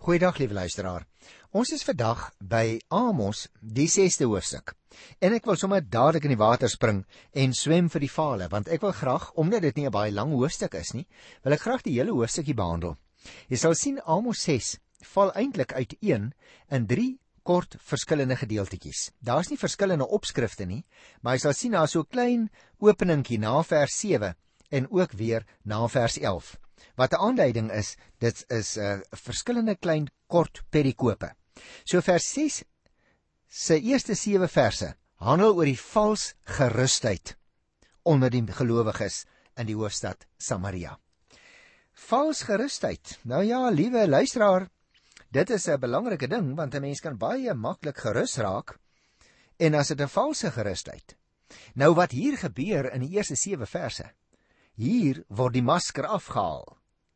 Goeiedag, liewe luisteraar. Ons is vandag by Amos, die 6de hoofstuk. En ek wil sommer dadelik in die water spring en swem vir die vale, want ek wil graag, omdat dit nie 'n baie lang hoofstuk is nie, wil ek graag die hele hoofstukkie behandel. Jy sal sien Amos 6 val eintlik uiteen in 3 kort verskillende gedeeltetjies. Daar's nie verskillende opskrifte nie, maar jy sal sien daar's so 'n klein openingkie na vers 7 en ook weer na vers 11. Wat 'n aanduiding is, dit is verskillende klein kort perikope. So vers 6 se eerste 7 verse handel oor die vals gerusheid onder die gelowiges in die hoofstad Samaria. Vals gerusheid. Nou ja, liewe luisteraar, dit is 'n belangrike ding, want 'n mens kan baie maklik gerus raak, en as dit 'n valse gerusheid. Nou wat hier gebeur in die eerste 7 verse, hier word die masker afgehaal.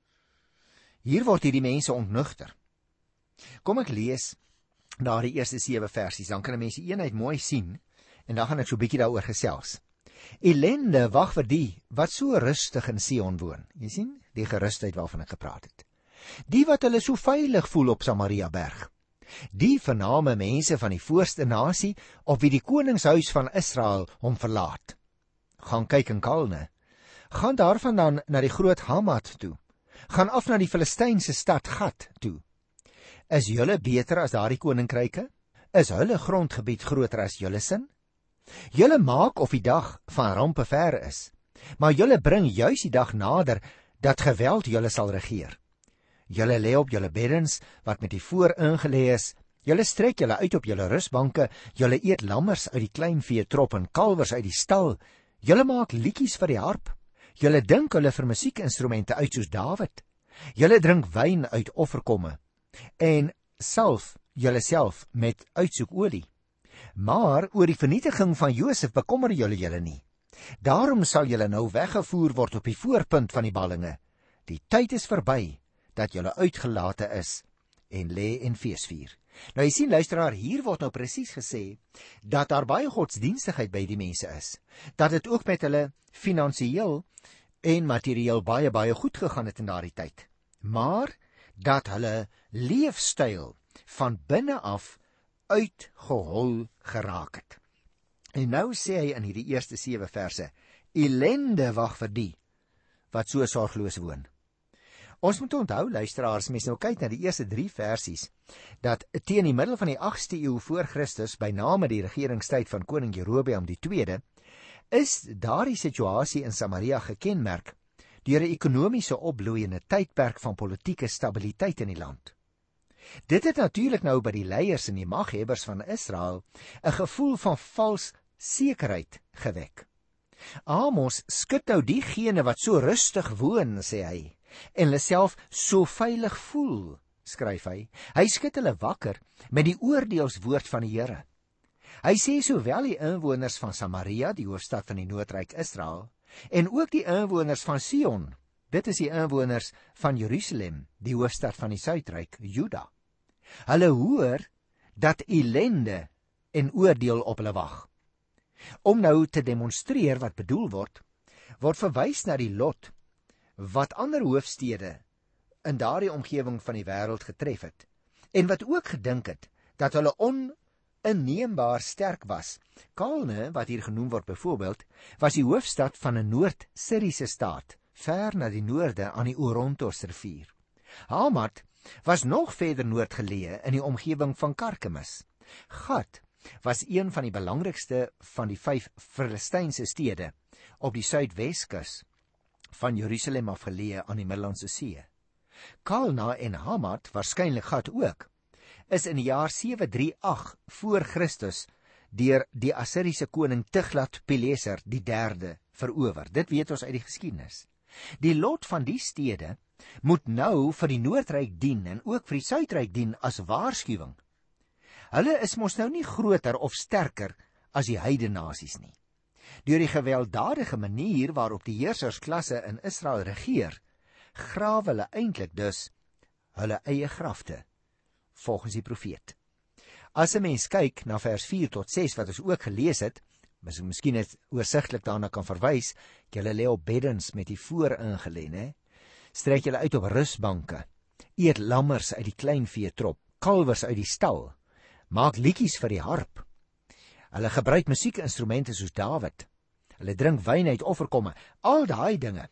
Hier word hierdie mense ontnugter. Kom ek lees na die eerste 7 versies, dan kan 'n mens die eenheid mooi sien, en dan gaan ek so 'n bietjie daaroor gesels. Ellende wag vir die wat so rustig in Sion woon. Jy sien, die gerusheid waarvan ek gepraat het. Die wat hulle so veilig voel op Samaria berg. Die vername mense van die voorste nasie, op wie die koningshuis van Israel hom verlaat. Gaan kyk in Kalne. Gaan daarvandaan na die groot Hamat toe. Gaan af na die Filistynse stad Gat toe. Is julle beter as daardie koninkryke? Is hulle grondgebied groter as julle sin? Julle maak of die dag van rampe ver is, maar julle bring juis die dag nader dat geweld julle sal regeer. Julle lê op julle beddens wat met die voor ingelê is, julle strek julle uit op julle rusbanke, julle eet lammers uit die kleinvee trop en kalwers uit die stal, julle maak liedjies vir die harp, julle dink hulle vir musiekinstrumente uit soos Dawid, julle drink wyn uit offerkomme, en salf julle self met uitsoekolie. Maar oor die vernietiging van Josef bekommer julle nie. Daarom sal julle nou weggevoer word op die voorpunt van die ballinge. Die tyd is verby dat julle uitgelate is en lê en feesvier. Nou jy sien luisteraar, hier word nou presies gesê dat daar baie godsdienstigheid by die mense is. Dat dit ook met hulle finansiëel en materieel baie goed gegaan het in daardie tyd. Maar dat hulle leefstyl van binne af uitgehol geraak het. En nou sê hy in hierdie eerste 7 verse, ellende wag vir die wat so sorgloos woon. Ons moet onthou, luisteraars, mens nou kyk na die eerste 3 versies, dat teen die middel van die 8ste eeu voor Christus, by name die regeringstyd van koning Jerobeam die tweede, is daardie situasie in Samaria gekenmerk deur 'n ekonomiese opbloei en 'n tydperk van politieke stabiliteit in die land. Dit het natuurlik nou by die leiers en die maghebbers van Israel 'n gevoel van vals sekerheid gewek. Amos skud nou diegene wat so rustig woon, sê hy, en hulle self so veilig voel, skryf hy. Hy skud hulle wakker met die oordeelswoord van die Here. Hy sê sowel die inwoners van Samaria, die hoofstad van die noordryk Israel, en ook die inwoners van Sion, dit is die inwoners van Jerusalem, die hoofstad van die suidryk Juda. Hulle hoor dat ellende en oordeel op hulle wag. Om nou te demonstreer wat bedoel word verwys na die lot wat ander hoofstede in daardie omgewing van die wêreld getref het, en wat ook gedink het dat hulle oninneembaar sterk was. Kalne, wat hier genoem word byvoorbeeld, was die hoofstad van 'n Noord-Siriëse staat, ver na die noorde aan die Orontos rivier. Hamat was nog verder noord geleë in die omgewing van Karkemis. Gat was een van die belangrikste van die 5 Filistynse stede op die suidweskus van Jerusalem afgeleë aan die Middellandse See. Kalna en Hamat, waarskynlik Gat ook, is in die jaar 738 voor Christus deur die Assiriese koning Tiglat-Pileser die 3de verower. Dit weet ons uit die geskiedenis. Die lot van die stede moet nou vir die Noordryk dien en ook vir die Suidryk dien as waarskuwing. Hulle is mos nou nie groter of sterker as die heidenasies nie. Deur die gewelddadige manier waarop die heersersklasse in Israel regeer, grawe hulle eintlik dus hulle eie grafte, volgens die profeet. As 'n mens kyk na vers 4 tot 6 wat ons ook gelees het, miskien net oorsigtelik daarna kan verwys, julle lê op beddens met die voor ingelê, strek julle uit op rusbanke eet lammers uit die kleinvee trop, kalwers uit die stal, maak liedjies vir die harp. Hulle gebruik musiekinstrumente soos Dawid. Hulle drink wyn uit offerkomme. Al daai dinge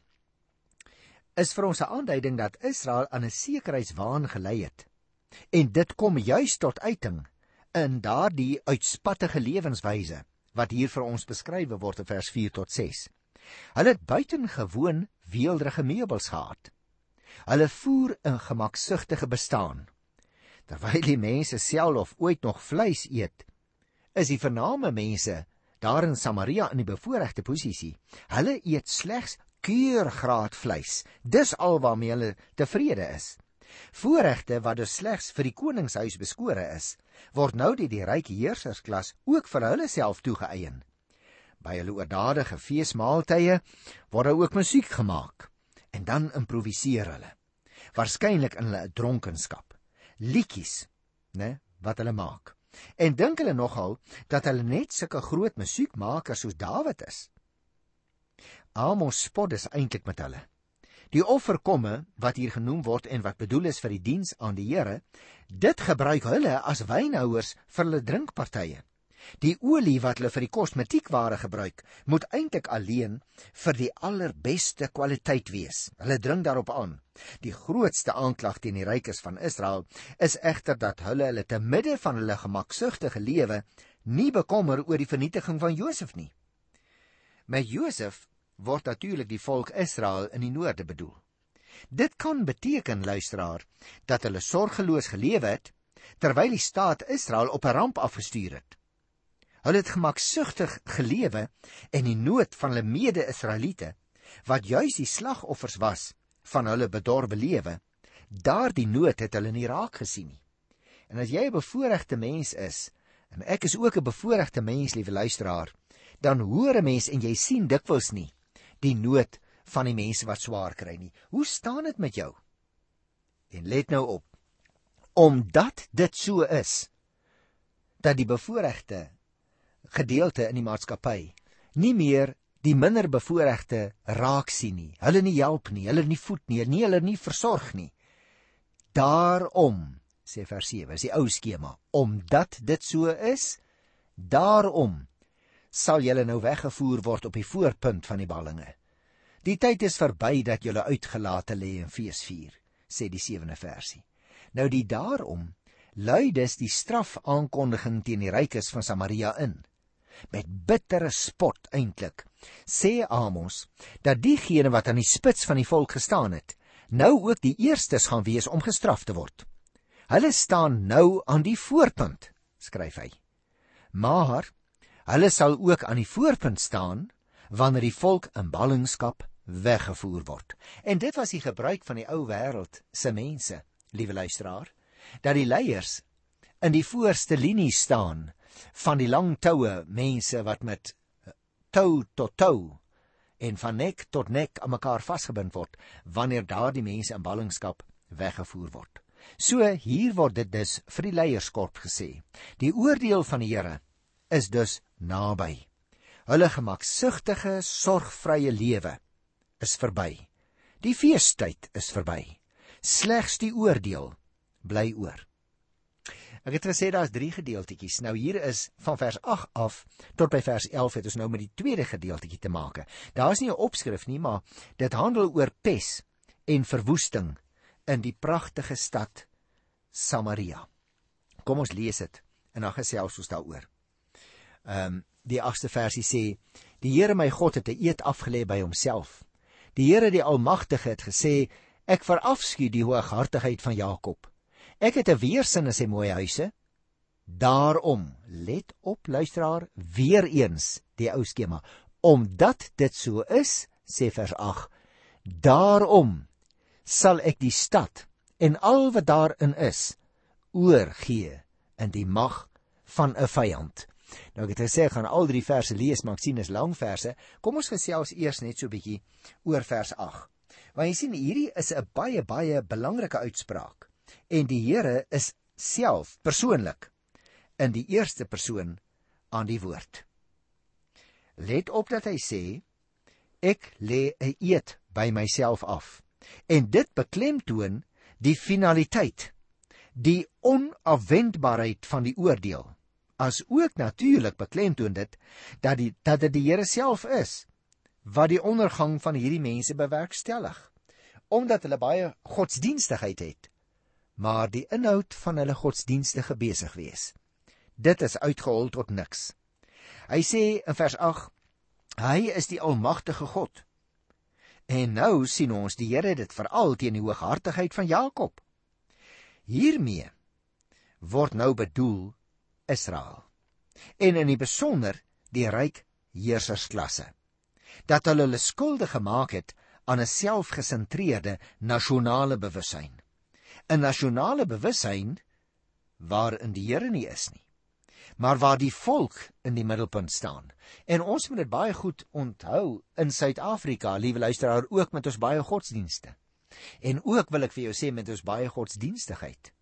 is vir ons 'n aanduiding dat Israel aan 'n sekerheidswaan gelei het. En dit kom juis tot uiting in daardie uitspattige lewenswyse wat hier vir ons beskryf word in vers 4 tot 6. Hulle het buitengewoon weelderige meubels gehad. Hulle voer 'n gemaksugtige bestaan. Terwyl die mense self ooit nog vleis eet, is die vername mense daar in Samaria in die bevoorregte posisie. Hulle eet slegs keurgraad vleis. Dis al waarmee hulle tevrede is. Voorregte wat dus slegs vir die koningshuis beskore is, word nou deur die ryk heersersklas ook vir hulle self toegeëien. By hulle oordadige feesmaaltye word daar ook musiek gemaak en dan improviseer hulle. Waarskynlik in hulle dronkenskap. Liedjies, wat hulle maak. En dink hulle nogal dat hulle net sulke groot musiekmakers soos Dawid is? Amos spot dus eintlik met hulle. Die offerkomme wat hier genoem word en wat bedoel is vir die diens aan die Here, dit gebruik hulle as wynhouers vir hulle drinkpartye. Die olie wat hulle vir die kosmetiekware gebruik, moet eintlik alleen vir die allerbeste kwaliteit wees. Hulle dring daarop aan. Die grootste aanklag teen die rykes van Israel is egter dat hulle te midde van hulle gemaksugtige lewe nie bekommer oor die vernietiging van Josef nie. Met Josef word natuurlik die volk Israel in die noorde bedoel. Dit kan beteken, luisteraar, dat hulle sorgeloos gelewe het, terwyl die staat Israel op 'n ramp afgestuur het. Hulle het gemaksugtig gelewe en die nood van hulle mede-Israeliete, wat juis die slagoffers was van hulle bedorwe lewe, daardie nood het hulle nie raak gesien nie. En as jy 'n bevoorregte mens is, en ek is ook 'n bevoorregte mens, liewe luisteraar, dan hoor 'n mens en jy sien dikwels nie die nood van die mense wat swaar kry nie. Hoe staan dit met jou? En let nou op, omdat dit so is, dat die bevoorregte gedeelte in die maatskappy nie meer die minder bevoorregte raak sien nie, hulle nie help nie, hulle nie voed nie, hulle nie versorg nie. Daarom, sê vers 7, is die ou skema, omdat dit so is, daarom sal julle nou weggevoer word op die voorpunt van die ballinge. Die tyd is verby dat julle uitgelate lê en fees vier, sê die 7de versie. Nou die daarom lui dus die strafaankondiging teen die rykes van Samaria in. Met bittere spot eintlik sê Amos dat diegene wat aan die spits van die volk gestaan het, nou ook die eerstes gaan wees om gestraf te word. Hulle staan nou aan die voorpunt, skryf hy. Maar hulle sal ook aan die voorpunt staan wanneer die volk in ballingskap weggevoer word. En dit was die gebruik van die ou wêreld se mense, liewe luisteraar, dat die leiers in die voorste linie staan van die lang toue, mense wat met tou tot tou en van nek tot nek aan mekaar vasgebind word, wanneer daardie mense in ballingskap weggevoer word. So hier word dit dus vir die leierskorp gesê. Die oordeel van die Here is dus naby. Hulle gemaksugtige, sorgvrye lewe is verby. Die feestyd is verby. Slegs die oordeel bly oor. Ek het gesê daar's 3 gedeeltetjies. Nou hier is van vers 8 af tot by vers 11 het ons nou met die tweede gedeeltetjie te maak. Daar's nie 'n opskrif nie, maar dit handel oor pes en verwoesting in die pragtige stad Samaria. Kom ons lees dit en dan gesels ons daaroor. Die 8ste versie sê: Die Here my God het 'n eed afgelê by homself. Die Here die Almagtige het gesê: Ek verafskuw die hooghartigheid van Jakob. Ek het 'n weersin in sy mooi huise. Daarom, let op luisteraar, weer eens die ou skema. Omdat dit so is, sê vers 8, daarom sal ek die stad en al wat daarin is oorgee in die mag van 'n vyand. Nou ek het gesê, ek gaan al 3 verse lees, maar ek sien is lang verse. Kom ons gesels eers net so 'n bietjie oor vers 8. Want jy sien, hierdie is 'n baie belangrike uitspraak. En die Here is self, persoonlik, in die eerste persoon aan die woord. Let op dat hy sê, ek lê 'n eed by myself af. En dit beklemtoon die finaliteit, die onafwendbaarheid van die oordeel, as ook natuurlik beklemtoon dit, dat dit die Here self is, wat die ondergang van hierdie mense bewerkstellig, omdat hulle baie godsdienstigheid het, maar die inhoud van hulle godsdienstige besig wees. Dit is uitgehol tot niks. Hy sê in vers 8, hy is die almagtige God. En nou sien ons die Here dit veral teen die hooghartigheid van Jakob. Hiermee word nou bedoel Israel, en in die besonder die ryk heersersklasse, dat hulle skuldig gemaak het aan 'n selfgesentreerde nasionale bewussyn. 'n Nasionale bewussyn waarin die Here nie is nie, maar waar die volk in die middelpunt staan. En ons moet dit baie goed onthou in Suid-Afrika, liewe luisteraar, ook met ons baie godsdienste. En ook wil ek vir jou sê met ons baie godsdienstigheid.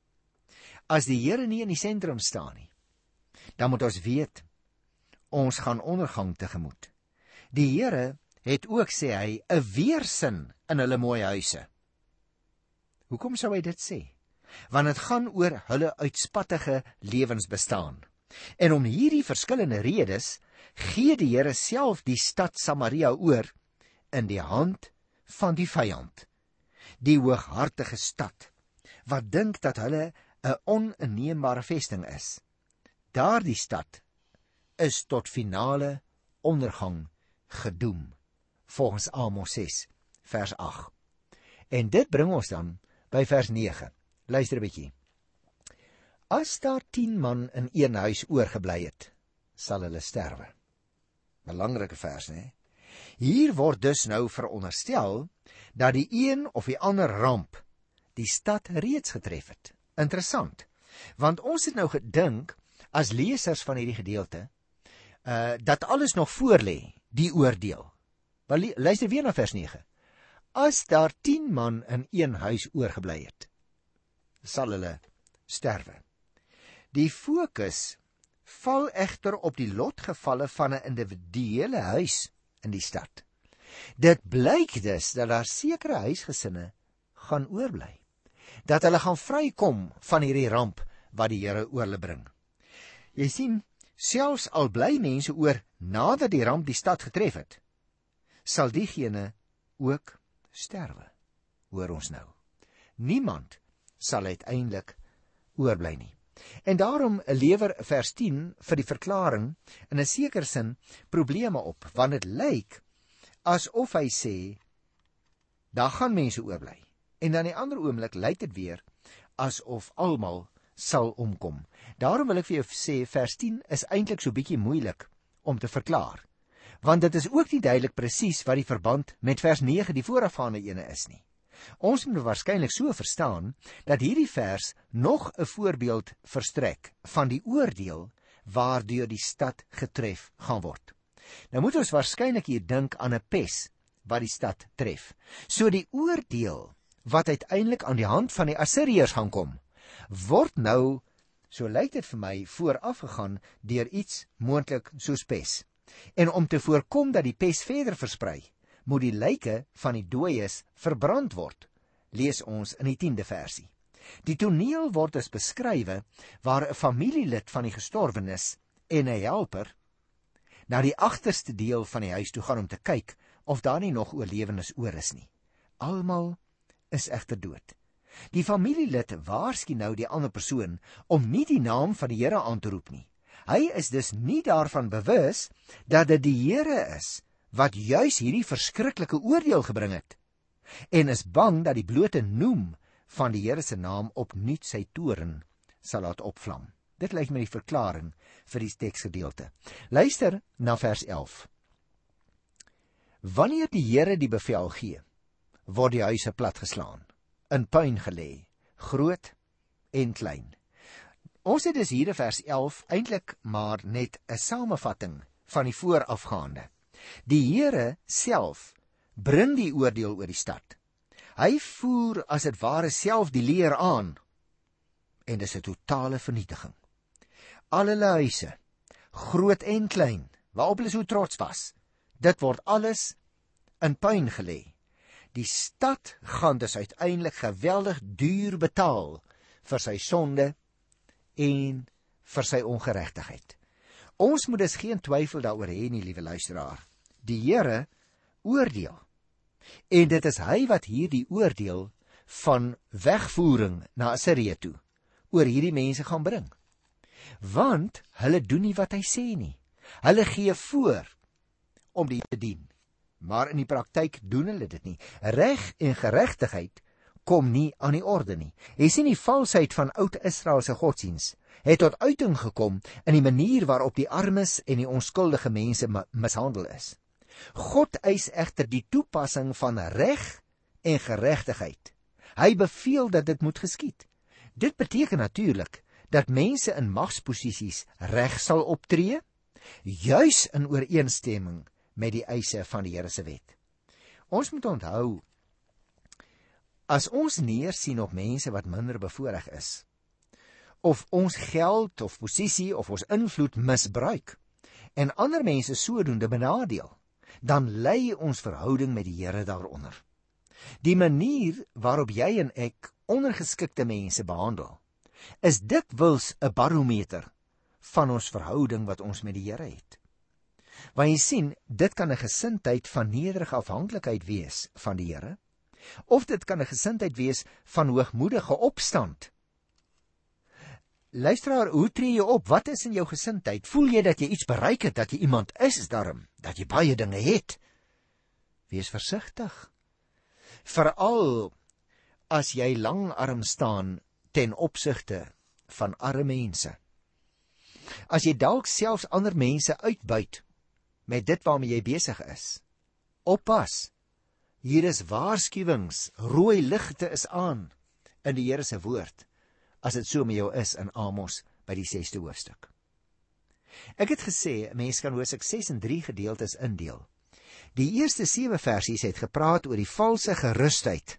As die Here nie in die sentrum staan nie, dan moet ons weet, ons gaan ondergang tegemoet. Die Here het ook, sê hy, 'n weersin in hulle mooi huise. Hoekom sou hy dit sê? Want dit gaan oor hulle uitspattige lewensbestaan. En om hierdie verskillende redes gee die Here self die stad Samaria oor in die hand van die vyand, die hooghartige stad, wat dink dat hulle 'n oninneembare vesting is. Daardie stad is tot finale ondergang gedoem, volgens Amos 6, vers 8. En dit bring ons dan by vers 9. Luister 'n bietjie. As daar 10 man in een huis oorgebly het, sal hulle sterwe. Belangrike vers, né? Hier word dus nou veronderstel dat die een of die ander ramp die stad reeds getref het. Interessant, want ons het nou gedink, as lesers van hierdie gedeelte, dat alles nog voorlê, die oordeel. Maar luister weer na vers 9. As daar 10 man in een huis oorgebly het, sal hulle sterwe. Die fokus val egter op die lotgevalle van 'n individuele huis in die stad. Dit blyk dus dat daar sekere huisgesinne gaan oorbly, dat hulle gaan vrykom van hierdie ramp wat die Here oor hulle bring. Jy sien, selfs al bly mense oor nadat die ramp die stad getref het, sal diegene ook sterwe. Hoor ons nou. Niemand sal uiteindelik oorbly nie. En daarom lewer vers 10 vir die verklaring in 'n sekere sin probleme op, want dit lyk asof hy sê, daar gaan mense oorbly. En dan die ander oomblik lyk dit weer asof almal sal omkom. Daarom wil ek vir jou sê, vers 10 is eintlik so bietjie moeilik om te verklaar, want dit is ook nie duidelik presies wat die verband met vers 9, die voorafgaande ene, is nie. Ons moet waarskynlik so verstaan, dat hierdie vers nog 'n voorbeeld verstrek van die oordeel waardeur die stad getref gaan word. Nou moet ons waarskynlik hier dink aan 'n pes wat die stad tref. So die oordeel wat uiteindelik aan die hand van die Assiriërs gaan kom, word nou, so lyk dit vir my, voorafgegaan deur iets moontlik soos pes. En om te voorkom dat die pes verder versprei, moet die lyke van die dooies verbrand word, lees ons in die 10de versie. Die toneel word as beskrywe waar 'n familielid van die gestorwenes en 'n helper na die agterste deel van die huis toe gaan om te kyk of daar nie nog oorlewendes oor is nie. Almal is egter dood. Die familielid waarsku nou die ander persoon om nie die naam van die Here aan te roep nie. Hy is dus nie daarvan bewus dat dit die Here is wat juis hierdie verskriklike oordeel gebring het, en is bang dat die blote noem van die Here se naam opnuut sy toorn sal laat opvlam. Dit lyk my die verklaring vir die teksgedeelte. Luister na vers 11. Wanneer die Here die bevel gee, word die huise platgeslaan, in puin gelê, groot en klein. Ons het dus hier in vers 11 eintlik maar net 'n samevatting van die voorafgaande. Die Here self bring die oordeel oor die stad. Hy voer as dit ware self die leer aan, en dis 'n totale vernietiging. Al hulle huise, groot en klein, waarop hulle so trots was, dit word alles in puin gelê. Die stad gaan dus uiteindelik geweldig duur betaal vir sy sonde en vir sy ongeregtigheid. Ons moet dus geen twyfel daaroor hê nie, liewe luisteraar. Die Here oordeel. En dit is hy wat hierdie oordeel van wegvoering na Assirië toe oor hierdie mense gaan bring. Want hulle doen nie wat hy sê nie. Hulle gee voor om die te dien, maar in die praktyk doen hulle dit nie. Reg en geregtigheid kom nie aan die orde nie. Jy sien die valsheid van oud-Israelse godsdiens het tot uiting gekom in die manier waarop die armes en die onskuldige mense mishandel is. God eis egter die toepassing van reg en geregtigheid. Hy beveel dat dit moet geskied. Dit beteken natuurlik dat mense in magsposisies reg sal optree, juis in ooreenstemming met die eise van die Here se wet. Ons moet onthou, as ons neersien op mense wat minder bevoorreg is, of ons geld of posisie of ons invloed misbruik, en ander mense sodoende benadeel, dan lei ons verhouding met die Here daaronder. Die manier waarop jy en ek ondergeskikte mense behandel, is dikwels 'n barometer van ons verhouding wat ons met die Here het. Want jy sien, dit kan 'n gesindheid van nederige afhanklikheid wees van die Here, of dit kan 'n gesindheid wees van hoogmoedige opstand. Luisteraar, hoe tree jy op? Wat is in jou gesindheid? Voel jy dat jy iets bereik het, dat jy iemand is daarom, dat jy baie dinge het? Wees versigtig. Veral as jy langarm staan ten opsigte van arme mense. As jy dalk selfs ander mense uitbuit met dit waarmee jy besig is. Oppas. Hier is waarskuwings, rooi ligte is aan in die Here se woord, as dit so met jou is in Amos by die 6de hoofstuk. Ek het gesê, 'n mens kan Hosea 6 en 3 gedeeltes indeel. Die eerste 7 versies het gepraat oor die valse gerusheid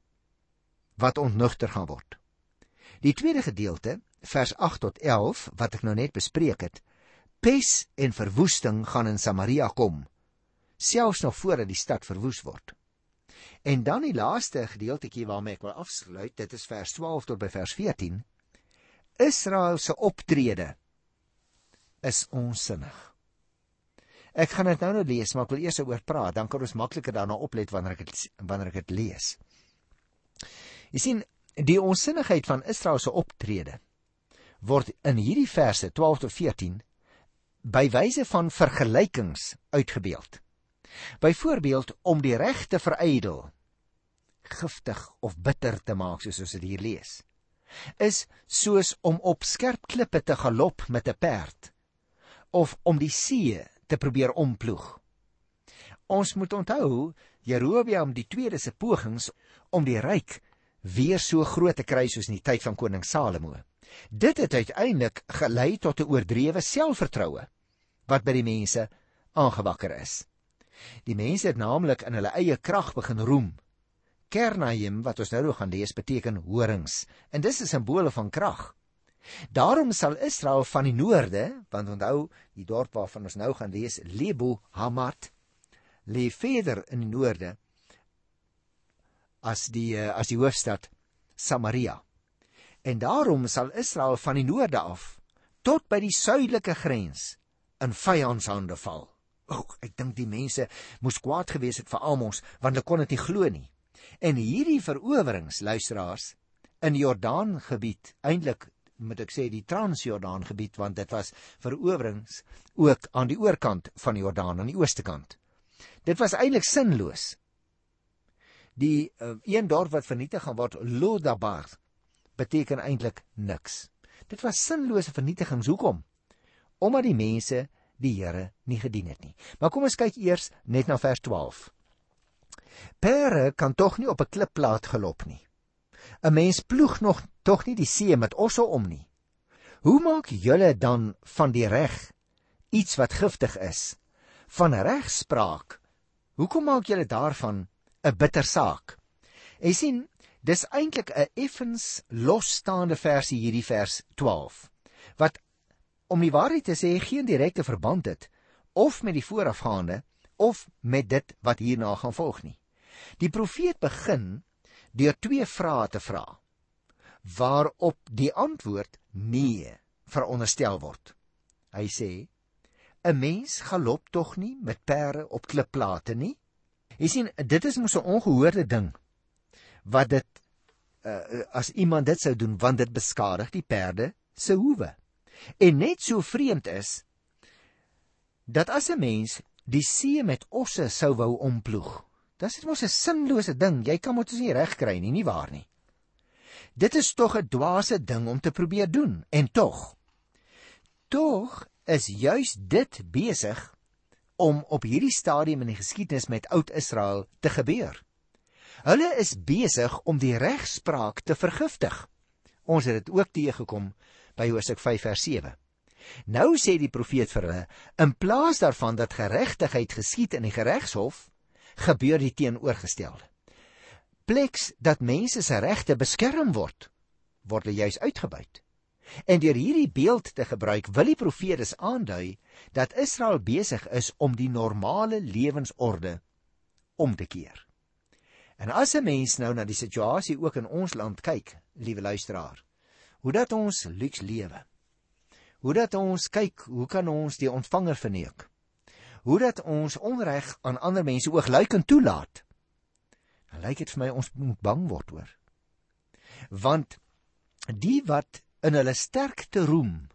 wat ontnugter gaan word. Die tweede gedeelte, vers 8 tot 11, wat ek nou net bespreek het, pes en verwoesting gaan in Samaria kom, selfs nog voordat die stad verwoes word. En dan die laaste gedeeltetjie waarmee ek wil afsluit, dit is vers 12 tot by vers 14, Israel se optrede is onsinnig. Ek gaan dit nou lees, maar ek wil eers oor praat, dan kan ons makliker daarna oplet wanneer ek dit lees. Jy sien, die onsinnigheid van Israel se optrede word in hierdie verse 12 tot 14 by wyse van vergelykings uitgebeeld. Byvoorbeeld om die reg te verydel, giftig of bitter te maak, soos ons dit hier lees, is soos om op skerp klippe te galop met 'n perd, of om die see te probeer omploeg. Ons moet onthou, Jerobeam die tweede se pogings om die ryk weer so groot te kry soos in die tyd van koning Salomo. Dit het uiteindelik gelei tot 'n oordrewe selfvertroue wat by die mense aangewakker is. Die mense het naamlik in hulle eie krag begin roem. Kernaim, wat ons nou gaan lees, beteken horings, en dis 'n simbool van krag. Daarom sal Israel van die noorde, want onthou, die dorp waarvan ons nou gaan lees, Lebo Hamat, lê verder in die noorde as die hoofstad Samaria. En daarom sal Israel van die noorde af tot by die suidelike grens in vyandshande val. Ek dink die mense moes kwaad gewees het vir Amos, want hulle kon dit nie glo nie. En hierdie verowerings, luisteraars, in die Jordaangebied, eintlik moet ek sê die Transjordaangebied, want dit was verowerings ook aan die oorkant van die Jordaan, aan die ooste kant. Dit was eintlik sinloos. Die een dorp wat vernietig gaan word, Lodabar, beteken eintlik niks. Dit was sinlose vernietigings. Hoekom? Omdat die mense die Here nie gedien het nie. Maar kom ons kyk eers net na vers 12. Pere kan tog nie op 'n klipplaat gelop nie. 'n Mens ploeg nog tog nie die see met osse om nie. Hoe maak julle dan van die reg iets wat giftig is? Van regspraak, hoekom maak julle daarvan 'n bitter saak? Jy sien, dis eintlik 'n effens losstaande versie hierdie vers 12, wat om die waarheid te sê geen direkte verband het of met die voorafgaande of met dit wat hierna gaan volg nie. Die profeet begin deur 2 vrae te vra, waarop die antwoord nee veronderstel word. Hy sê, 'n mens galop tog nie met perde op klipplate nie? Jy sien, dit is mos 'n ongehoorde ding, wat dit, as iemand dit sou doen, want dit beskadig die perde se hoewe. En net so vreemd is, dat as 'n mens die see met osse sou wou omploeg, dis mos 'n sinlose ding, jy kan mos nie reg kry nie waar nie. Dit is tog 'n dwaase ding om te probeer doen, en tog is juis dit besig om op hierdie stadium in die geskiedenis met Oud-Israel te gebeur. Hulle is besig om die regspraak te vergiftig. Ons het dit ook teëgekom by Hosea 5 vers 7. Nou sê die profeet vir hulle, in plaas daarvan dat geregtigheid geskied in die geregshof, gebeur die teenoorgestelde. Pleks dat mense se regte beskerm word hulle juis uitgebuit. En deur hierdie beeld te gebruik, wil die profeet dus aandui dat Israel besig is om die normale lewensorde om te keer. En as 'n mens nou na die situasie ook in ons land kyk, liewe luisteraar, hoe dat ons luks lewe, hoe dat ons kyk, hoe kan ons die ontvanger verneuk, hoe dat ons onreg aan ander mense oogluikend toelaat, dan lyk dit vir my ons moet bang word hoor. Want die wat in hulle sterkte roem,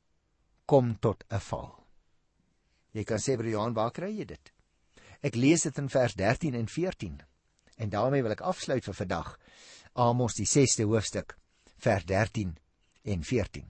kom tot 'n val. Jy kan sê, broer Johan, waar kry jy dit? Ek lees dit in vers 13 en 14. En daarmee wil ek afsluit vir vandag. Amos die 6de hoofstuk, vers 13 en 14.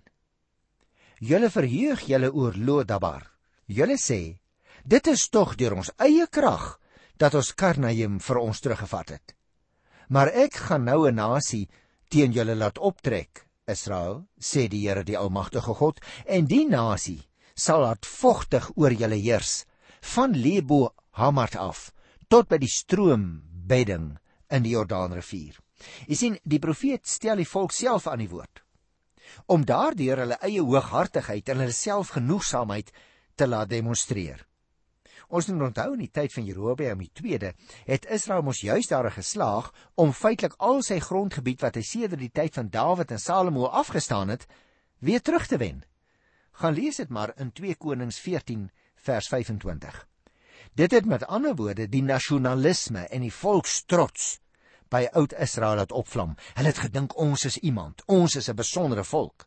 Julle verheug julle oor Lodabar. Julle sê, dit is tog deur ons eie krag dat ons Karnaim vir ons teruggevat het. Maar ek gaan nou 'n nasie teen julle laat optrek, Israel, sê die Here die Almagtige God, en die nasie sal hardvochtig oor julle heers, van Lebo Hamat af, tot by die stroombedding in die Jordaanrivier. Jy sien, die profeet stel die volk self aan die woord, om daardeur hulle eie hooghartigheid en hulle selfgenoegsaamheid te laat demonstreer. Ons moet onthou, in die tyd van Jerobeam die tweede, het Israel mos juist daar geslaag om feitelik al sy grondgebied wat hy sedert die tyd van Dawid en Salomo afgestaan het, weer terug te wen. Gaan lees dit maar in 2 Konings 14 vers 25. Dit het met ander woorde die nasionalisme en die volkstrots by Oud-Israel laat opvlam. Hulle het gedink ons is iemand, ons is 'n besondere volk.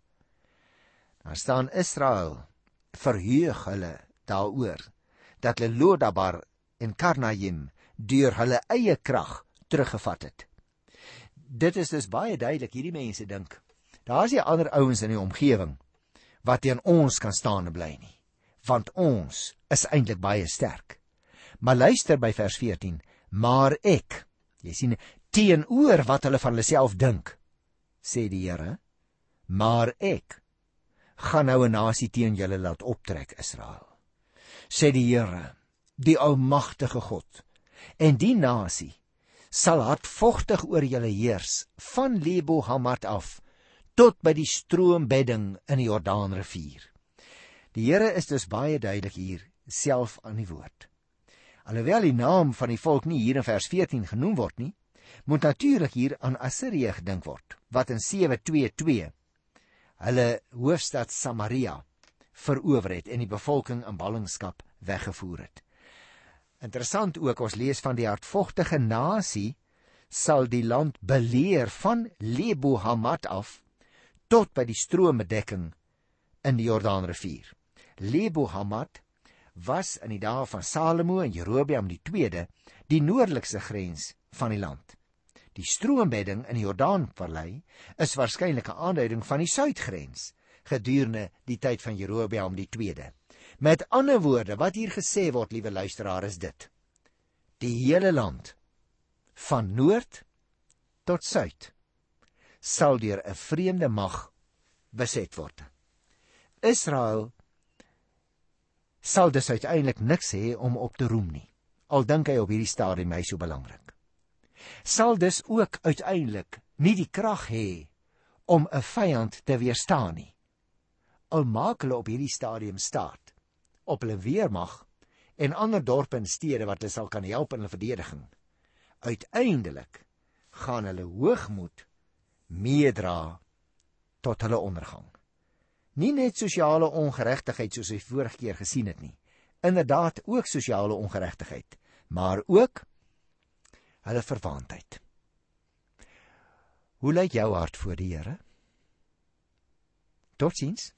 Dan staan Israel, verheug hulle daaroor dat hulle Lodabar en Karnaim deur hulle eie krag teruggevat het. Dit is dus baie duidelik, hierdie mense dink, daar is nie ander ouens in die omgewing wat teen ons kan staan en bly nie, want ons is eintlik baie sterk. Maar luister by vers 14, maar ek, jy sien, teenoor wat hulle van hulle self dink, sê die Here, maar ek gaan nou 'n nasie teen julle laat optrek, Israel, sê die Here, die Almagtige God, en die nasie sal hardvochtig oor julle heers, van Lebo Hamat af, tot by die stroombedding in die Jordaanrivier. Die Here is dus baie duidelik hier, self aan die woord. Alhoewel die naam van die volk nie hier in vers 14 genoem word nie, moet natuurlik hier aan Assirië gedink word, wat in 722 hulle hoofstad Samaria verower het en die bevolking in ballingskap weggevoer het. Interessant ook, ons lees van die hardvochtige nasie sal die land beleer van Lebo Hamat af tot by die stroombedekking in die Jordaanrivier. Lebo Hamat was in die dae van Salomo en Jerobeam die tweede die noordelikste grens van die land. Die stroombedding in die Jordaanvallei is waarskynlik 'n aanduiding van die suidgrens gedurende die tyd van Jerobeam die tweede. Met ander woorde, wat hier gesê word, liewe luisteraar, is dit: die hele land van noord tot suid sal deur 'n vreemde mag beset word. Israel sal dus uiteindelik niks hê om op te roem nie, al dink hy op hierdie stadium hy so belangrik. Sal dus ook uiteindelik nie die krag hê om 'n vyand te weerstaan nie, al maak hulle op hierdie stadium staat op hulle weermag en ander dorpe en stede wat hulle sal kan help in hulle verdediging. uiteindelik gaan hulle hoogmoed meedra tot hulle ondergang. Nie net sosiale ongeregtigheid soos ons vorige keer gesien het nie, inderdaad ook sosiale ongeregtigheid, maar ook hulle verwaandheid. Hoe lyk jou hart voor die Here? Totsiens.